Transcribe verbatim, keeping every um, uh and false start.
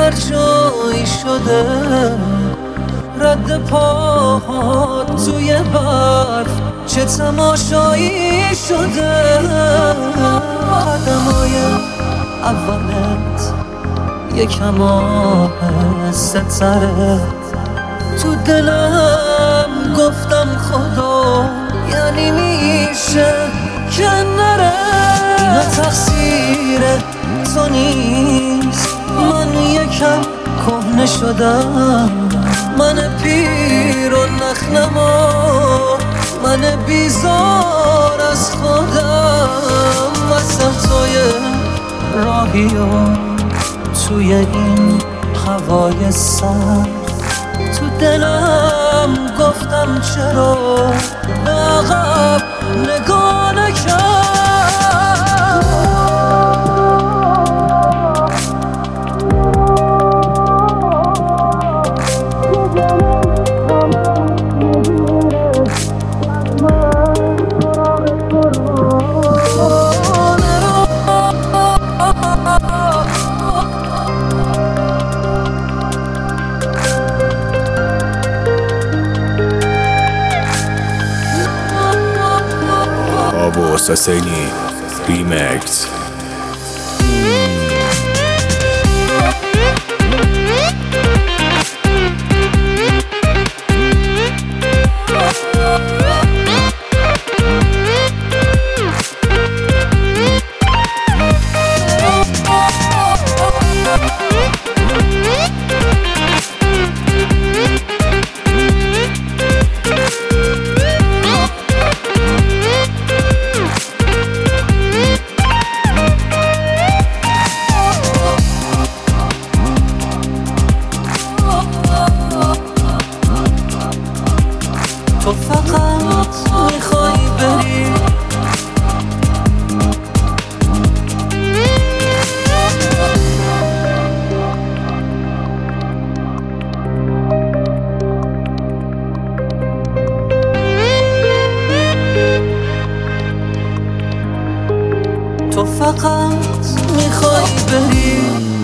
هر جایی شده رد پاهات توی برف چه تماشایی شده. قدمای اولت یکم آهسته تره، تو دلم گفتم خدا یعنی میشه که نره. اینا تقصیر تو نیست، من یکم کهنه شدم، من پیر و نخنما، من بیزار از خودم. واسه توی راهی و توی این هوای سر، تو دلم گفتم چرا به عقب نگاه نکرد. Abbas Hussaini Remix. تو فقط میخوای بری، تو فقط میخوای بری.